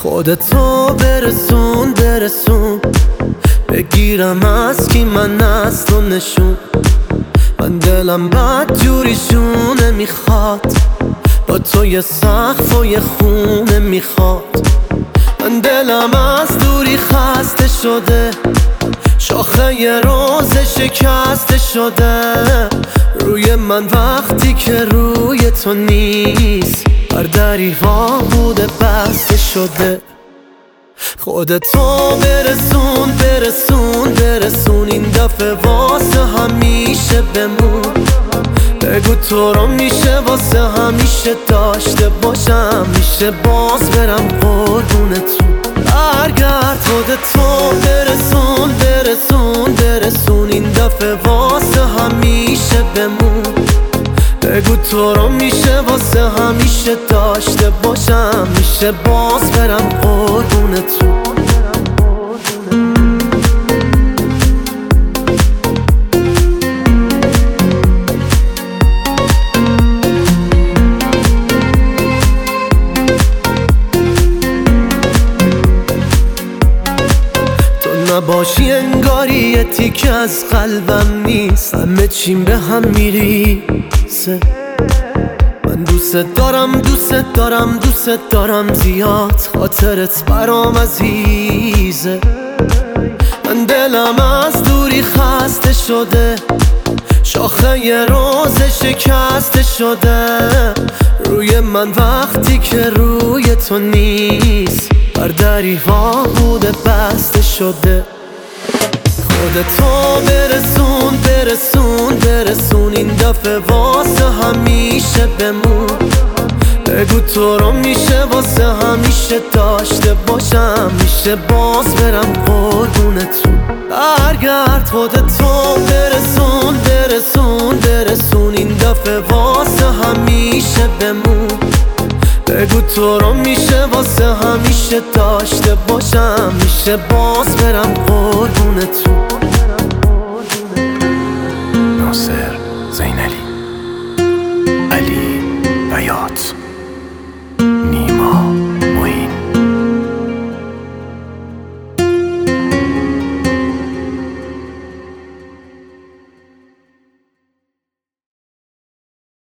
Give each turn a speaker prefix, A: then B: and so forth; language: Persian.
A: خودتو برسون بگیرم از کی من از تو نشون. من دلم بد جوریشونه میخواد، با تو یه سقف و یه خونه میخواد. من دلم از دوری خسته شده، شاخه یه روز شکسته شده. روی من وقتی که روی تو نیست، بر دریوا بوده بسته شده. خودتو برسون این دفعه واسه همیشه بمون. بگو تو رو میشه واسه همیشه داشته باشم، میشه باز برم قربونتون. برگرد خودتو برسون این دفعه واسه همیشه بمون. بگو تو رو میشه واسه همیشه داشته باشم، میشه باز برم قربونتون. نباشی انگاری یه تیکه از قلبم نیست، همه چیم به هم میریزه. من دوست دارم زیاد، خاطرت برام عزیزه. من دلم از دوری خسته شده، شاخه یه روز شکسته شده. روی من وقتی که روی تو نیست، بر دریوا بوده بسته شده. خودتو برسون این دفعه واسه همیشه بمون. بگو تو رو میشه واسه همیشه داشته باشم، میشه باز برم قربونتون. برگرد خودتو برسون این دفعه واسه همیشه بمون. بگو تو رو میشه واسه همیشه داشته باشم، میشه باز برم قربونتون.